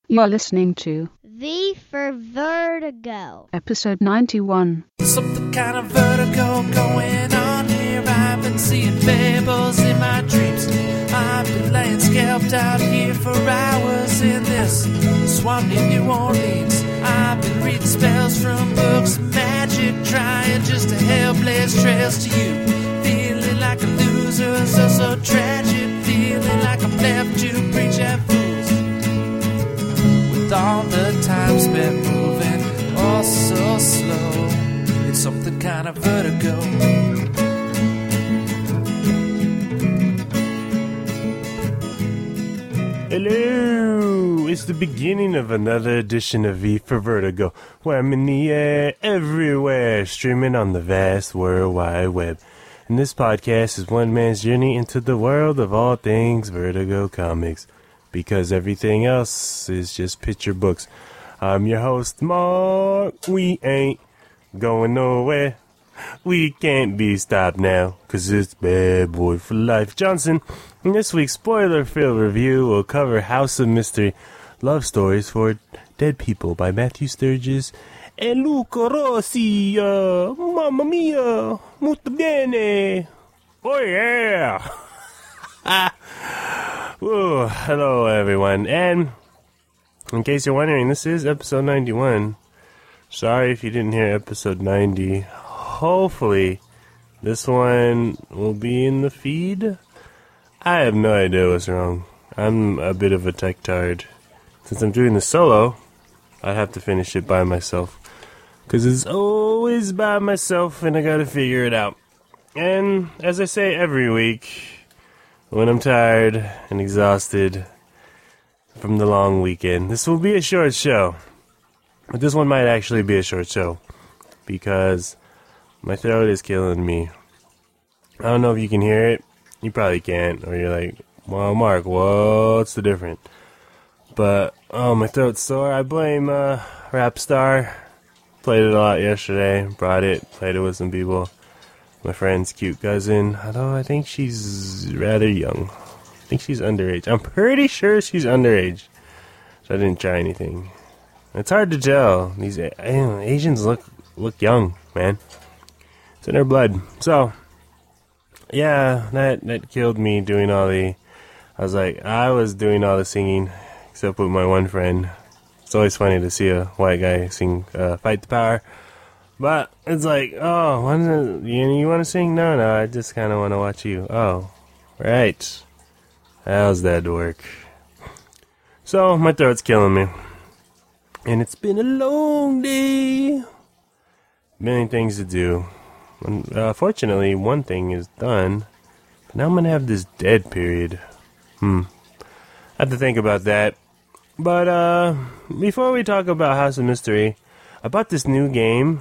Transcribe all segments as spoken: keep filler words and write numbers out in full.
You're listening to V for Vertigo, episode ninety-one. Something kind of vertigo going on here. I've been seeing fables in my dreams. I've been laying scalped out here for hours in this swamp in New Orleans. I've been reading spells from books of magic, trying just to help blaze trails to you. Feeling like a loser, so so tragic. Feeling like I'm left to preach at fools. With all the time spent moving, all so slow. It's something kind of vertigo. Hello! It's the beginning of another edition of V for Vertigo, where I'm in the air everywhere, streaming on the vast World Wide Web. And this podcast is one man's journey into the world of all things Vertigo Comics, because everything else is just picture books. I'm your host, Mark. We ain't going nowhere. We can't be stopped now, cause it's Bad Boy for Life Johnson. In this week's spoiler-filled review, we'll cover House of Mystery, Love Stories for Dead People by Matthew Sturges and Luca Rossi. Uh, Mamma mia, molto bene. Oh yeah. Ooh, hello everyone, and in case you're wondering, this is episode ninety-one. Sorry if you didn't hear episode ninety. Hopefully, this one will be in the feed. I have no idea what's wrong. I'm a bit of a tech tard. Since I'm doing the solo, I have to finish it by myself. Because it's always by myself and I gotta figure it out. And as I say every week, when I'm tired and exhausted from the long weekend, this will be a short show. But this one might actually be a short show. Because my throat is killing me. I don't know if you can hear it. You probably can't. Or you're like, well, Mark, what's the difference? But, oh, my throat's sore. I blame uh, Rapstar. Played it a lot yesterday. Brought it. Played it with some people. My friend's cute cousin. Although I think she's rather young. I think she's underage. I'm pretty sure she's underage. So I didn't try anything. It's hard to tell. These Asians look look young, man. It's in her blood. So, yeah, that that killed me doing all the... I was like, I was doing all the singing, except with my one friend. It's always funny to see a white guy sing uh, Fight the Power. But it's like, oh, what is it? You, you want to sing? No, no, I just kind of want to watch you. Oh, right. How's that work? So, my throat's killing me. And it's been a long day. Many things to do. Uh, fortunately, one thing is done. But now I'm going to have this dead period. Hmm. I have to think about that. But, uh, before we talk about House of Mystery, I bought this new game,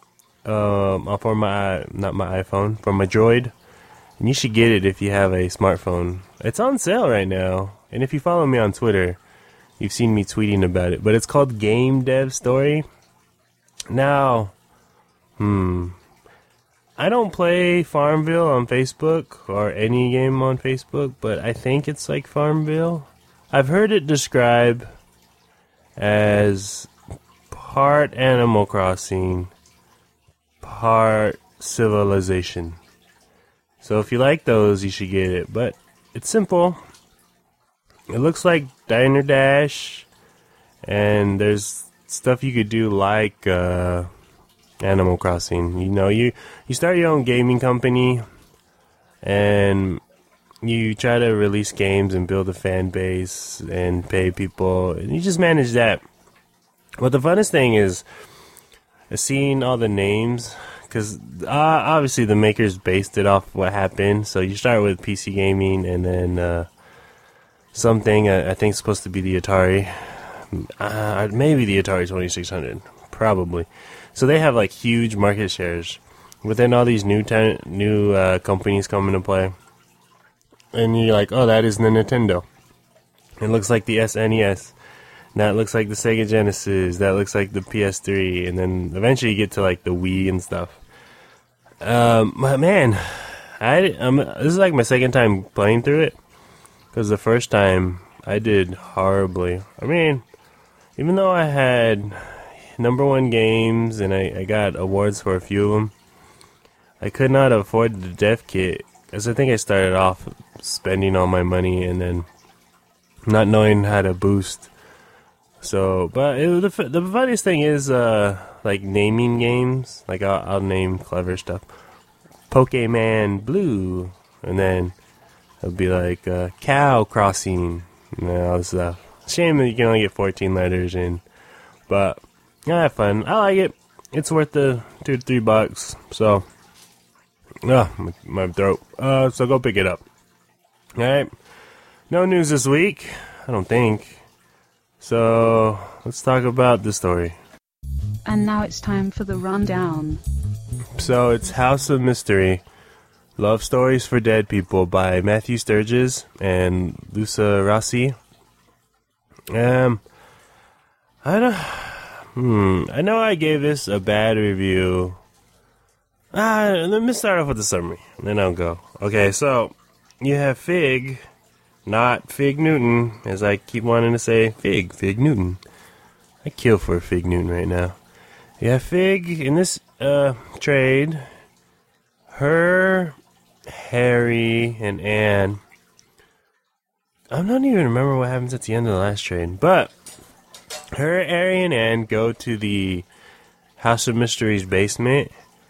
um, for my, not my iPhone, for my Droid. And you should get it if you have a smartphone. It's on sale right now. And if you follow me on Twitter, you've seen me tweeting about it. But it's called Game Dev Story. Now, hmm, I don't play Farmville on Facebook or any game on Facebook, but I think it's like Farmville. I've heard it described as part Animal Crossing, part Civilization. So if you like those, you should get it. But it's simple. It looks like Diner Dash, and there's stuff you could do like uh, Animal Crossing. You know, you, you start your own gaming company, and you try to release games and build a fan base and pay people, and you just manage that. But the funnest thing is seeing all the names, because uh, obviously the makers based it off what happened. So you start with P C gaming, and then uh, something uh, I think is supposed to be the Atari, uh, maybe the Atari twenty-six hundred, probably. So they have like huge market shares. But then all these new ten- new uh, companies come into play. And you're like, oh, that is the Nintendo. It looks like the S N E S. That looks like the Sega Genesis. That looks like the P S three. And then eventually you get to like the Wii and stuff. Um, but man, I um, this is like my second time playing through it. Because the first time I did horribly. I mean, even though I had number one games and I, I got awards for a few of them, I could not afford the dev kit, because I think I started off spending all my money and then not knowing how to boost. So, but it, the the funniest thing is, uh, like naming games. Like I'll, I'll name clever stuff, Pokemon Blue, and then it'll be like uh, Cow Crossing, and all this stuff. Shame that you can only get fourteen letters in, but I have fun. I like it. It's worth the two to three bucks. So, ah, my, my throat. Uh, so go pick it up. All right. No news this week, I don't think. So, let's talk about the story. And now it's time for the rundown. So, it's House of Mystery, Love Stories for Dead People by Matthew Sturges and Luca Rossi. Um, I don't... Hmm, I know I gave this a bad review. Ah, let me start off with the summary, and then I'll go. Okay, so, you have Fig... Not Fig Newton, as I keep wanting to say Fig, Fig Newton. I kill for Fig Newton right now. Yeah, Fig, in this uh, trade, her, Harry, and Anne, I'm not even remember what happens at the end of the last trade, but her, Harry, and Anne go to the House of Mystery's basement,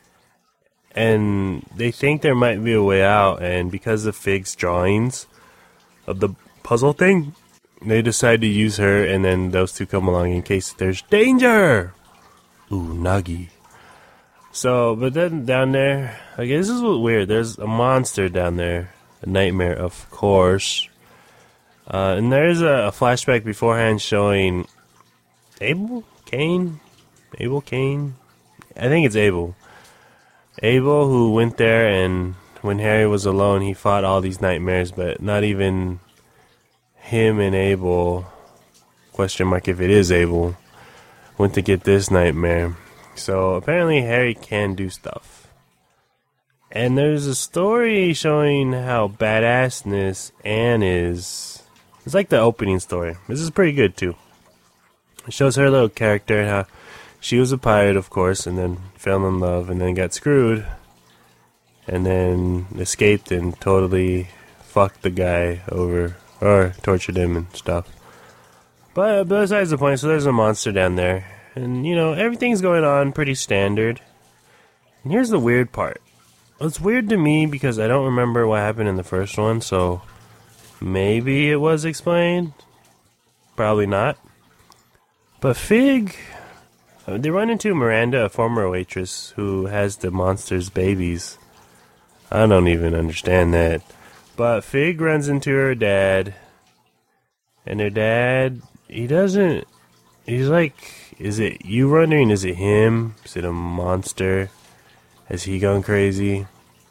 and they think there might be a way out, and because of Fig's drawings of the puzzle thing, they decide to use her, and then those two come along in case there's danger. Ooh, Nagi. So, but then down there, okay, this is what weird. There's a monster down there, a nightmare, of course. Uh, and there's a, a flashback beforehand showing Abel, Cain, Abel, Cain. I think it's Abel. Abel, who went there, and when Harry was alone, he fought all these nightmares, but not even him and Abel, question mark if it is Abel, went to get this nightmare. So apparently Harry can do stuff. And there's a story showing how badassness Anne is. It's like the opening story. This is pretty good too. It shows her little character and how she was a pirate, of course, and then fell in love and then got screwed. And then escaped and totally fucked the guy over, or tortured him and stuff. But besides the point, so there's a monster down there. And, you know, everything's going on pretty standard. And here's the weird part. It's weird to me because I don't remember what happened in the first one, so maybe it was explained. Probably not. But Fig, they run into Miranda, a former waitress, who has the monster's babies. I don't even understand that. But Fig runs into her dad. And her dad, he doesn't... He's like, is it... You wondering, is it him? Is it a monster? Has he gone crazy?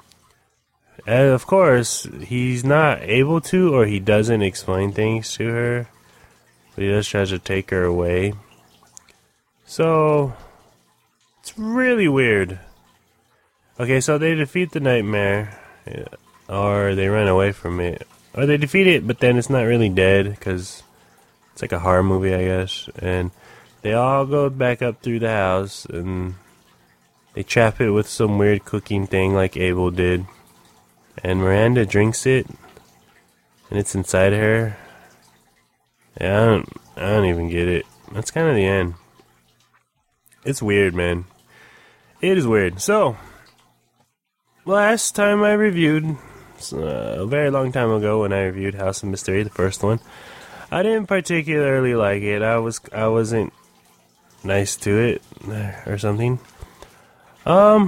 And of course, he's not able to, or he doesn't explain things to her. But he does try to take her away. So... It's really weird. Okay, so they defeat the nightmare, or they run away from it, or they defeat it, but then it's not really dead, because it's like a horror movie, I guess, and they all go back up through the house, and they trap it with some weird cooking thing like Abel did, and Miranda drinks it, and it's inside her. Yeah, I don't, I don't even get it. That's kind of the end. It's weird, man. It is weird. So... Last time I reviewed, uh, a very long time ago when I reviewed House of Mystery, the first one, I didn't particularly like it. I was I wasn't nice to it or something. Um,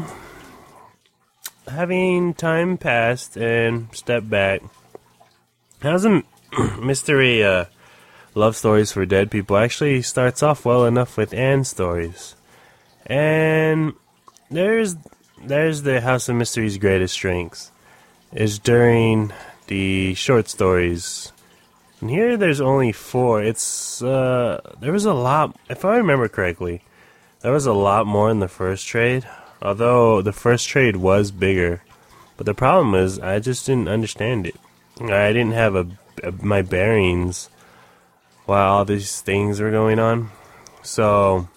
having time passed and stepped back, House of Mystery, uh, Love Stories for Dead People actually starts off well enough with Anne's stories, and there's. There's the House of Mystery's greatest strengths, is during the short stories. And here there's only four. It's, uh, there was a lot, if I remember correctly, there was a lot more in the first trade, although the first trade was bigger. But the problem is, I just didn't understand it. I didn't have a, a my bearings while all these things were going on. So,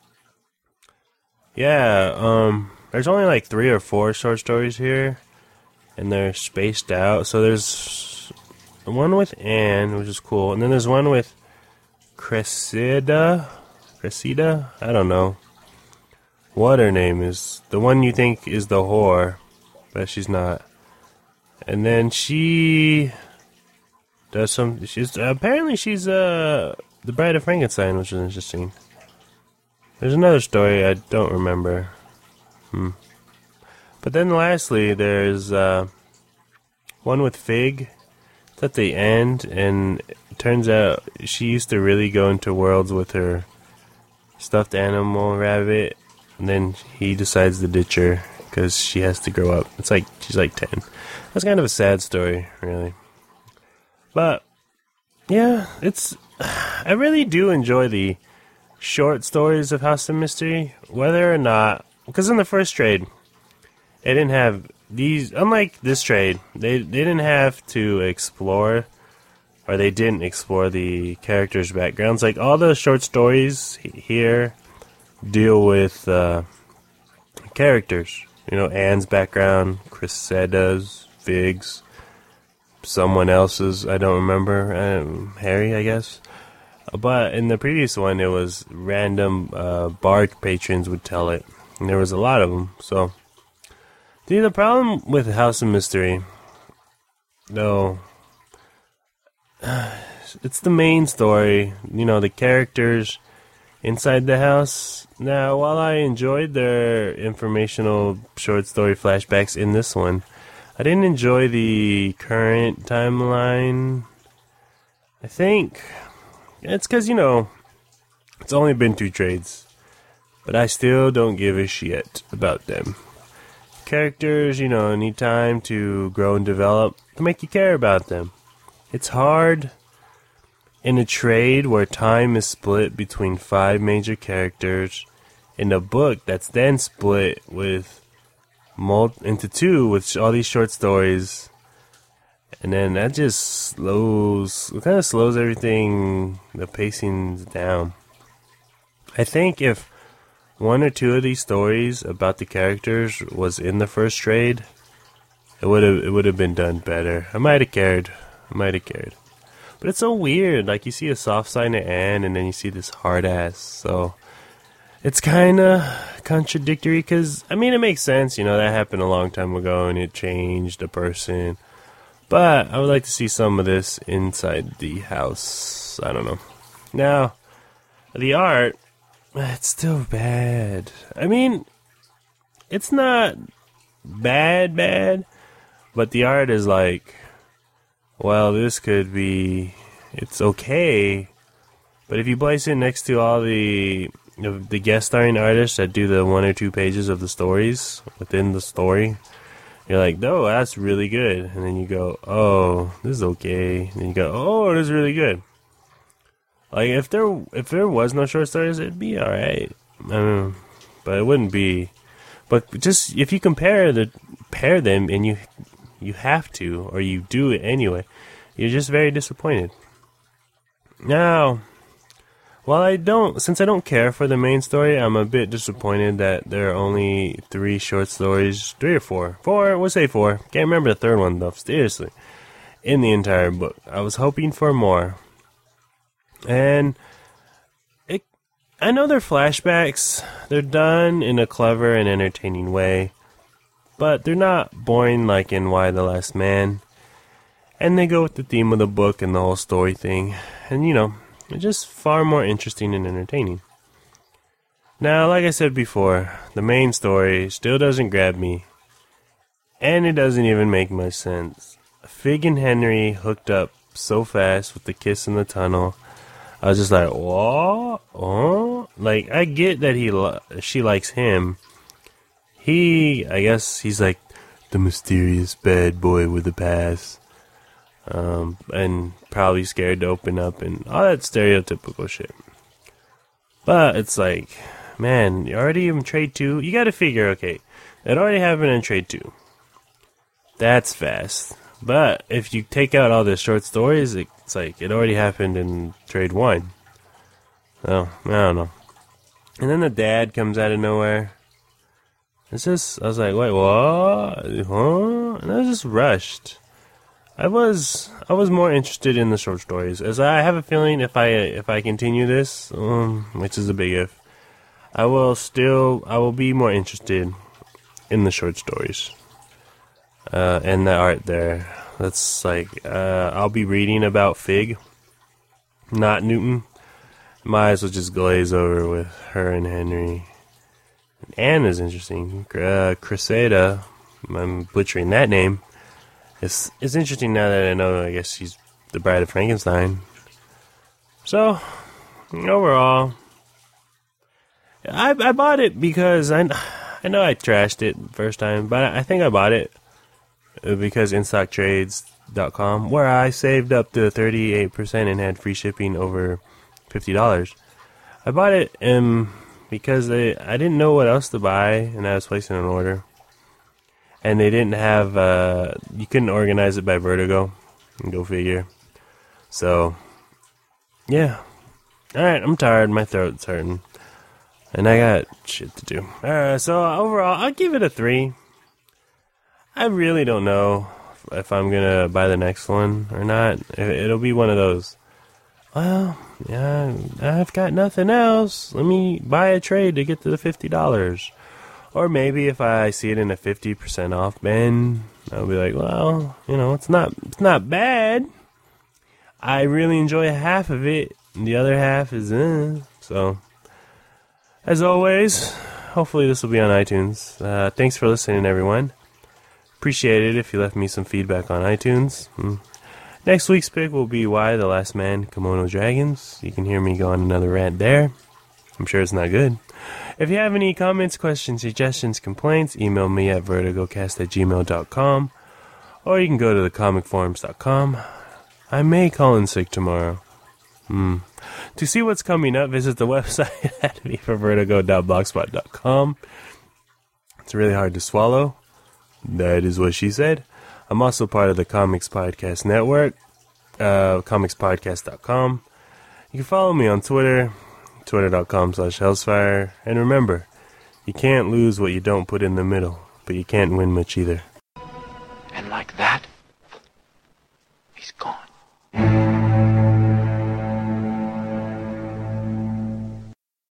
yeah, um, there's only like three or four short stories here, and they're spaced out. So there's one with Anne, which is cool, and then there's one with Cressida, Cressida, I don't know what her name is. The one you think is the whore, but she's not. And then she does some. She's apparently she's uh the Bride of Frankenstein, which is interesting. There's another story I don't remember. Hmm. But then lastly, there's uh, one with Fig. It's at the end, and it turns out she used to really go into worlds with her stuffed animal rabbit, and then he decides to ditch her because she has to grow up. It's like she's like ten. That's kind of a sad story, really. But yeah, it's I really do enjoy the short stories of House of Mystery, whether or not, because in the first trade, it didn't have these. Unlike this trade, they they didn't have to explore, or they didn't explore the characters' backgrounds. Like all the short stories here deal with uh, characters. You know, Anne's background, Cressida's, Fig's, someone else's. I don't remember. Um, Harry, I guess. But in the previous one, it was random uh, bard patrons would tell it, and there was a lot of them. So, see, the problem with House of Mystery, no, it's the main story. You know, the characters inside the house. Now, while I enjoyed their informational short story flashbacks in this one, I didn't enjoy the current timeline. I think it's because, you know, it's only been two trades, but I still don't give a shit about them. Characters, you know, need time to grow and develop to make you care about them. It's hard in a trade where time is split between five major characters in a book that's then split with mul- into two with all these short stories. And then that just slows, it kind of slows everything, the pacing's down. I think if one or two of these stories about the characters was in the first trade, it would have it would have been done better. I might have cared. I might have cared. But it's so weird. Like, you see a soft side to Anne, and then you see this hard ass. So it's kind of contradictory because, I mean, it makes sense. You know, that happened a long time ago, and it changed a person. But I would like to see some of this inside the house. I don't know. Now, the art, it's still bad. I mean, it's not bad, bad. But the art is like, well, this could be, it's okay. But if you place it next to all the the guest starring artists that do the one or two pages of the stories within the story, you're like, no, that's really good. And then you go, oh, this is okay. And then you go, oh, this is really good. Like, if there if there was no short stories, it'd be alright. Um, but it wouldn't be. But just, if you compare the pair them, and you you have to, or you do it anyway, you're just very disappointed. Now, while I don't, since I don't care for the main story, I'm a bit disappointed that there are only three short stories, three or four, four, we'll say four, can't remember the third one though, seriously, in the entire book. I was hoping for more. And it, I know they're flashbacks, they're done in a clever and entertaining way, but they're not boring like in Y the Last Man. And they go with the theme of the book and the whole story thing. And, you know, it's just far more interesting and entertaining. Now, like I said before, the main story still doesn't grab me. And it doesn't even make much sense. Fig and Henry hooked up so fast with the kiss in the tunnel. I was just like, what? Oh? Like, I get that he li- she likes him. He, I guess he's like the mysterious bad boy with a past. Um, and probably scared to open up and all that stereotypical shit. But it's like, man, you already in trade two. You gotta figure, okay, it already happened in trade two. That's fast. But if you take out all the short stories, it's like it already happened in trade one. So, I don't know. And then the dad comes out of nowhere. It's just, I was like, wait, what? Huh? And I was just rushed. I was, I was more interested in the short stories, as I have a feeling if I, if I continue this, um, which is a big if, I will still, I will be more interested in the short stories. Uh, and the art there. That's like, uh, I'll be reading about Fig, not Newton. My eyes will just glaze over with her and Henry. Anne is interesting. Uh, Cressida, I'm butchering that name. It's, it's interesting now that I know, I guess she's the bride of Frankenstein. So, overall, I, I bought it because I, I know I trashed it first time, but I think I bought it because in stock trades dot com, where I saved up to thirty-eight percent and had free shipping over fifty dollars. I bought it um, because they, I didn't know what else to buy, and I was placing an order. And they didn't have, uh, you couldn't organize it by Vertigo. Go figure. So, yeah. Alright, I'm tired. My throat's hurting. And I got shit to do. Uh, so, overall, I'll give it a three. I really don't know if I'm going to buy the next one or not. It'll be one of those. Well, yeah, I've got nothing else. Let me buy a trade to get to the fifty dollars. Or maybe if I see it in a fifty percent off bin, I'll be like, well, you know, it's not it's not bad. I really enjoy half of it, and the other half is, eh. So, as always, hopefully this will be on iTunes. Uh, thanks for listening, everyone. Appreciate it if you left me some feedback on iTunes. Mm. Next week's pick will be Y: The Last Man, Kimono Dragons. You can hear me go on another rant there. I'm sure it's not good. If you have any comments, questions, suggestions, complaints, email me at vertigocast at gmail dot com. Or you can go to the comic forums dot com. I may call in sick tomorrow. Hmm. To see what's coming up, visit the website at v for vertigo dot blogspot dot com. It's really hard to swallow. That is what she said. I'm also part of the Comics Podcast Network, uh, comics podcast dot com. You can follow me on Twitter, twitter dot com slash hellsfire. And remember, you can't lose what you don't put in the middle, but you can't win much either.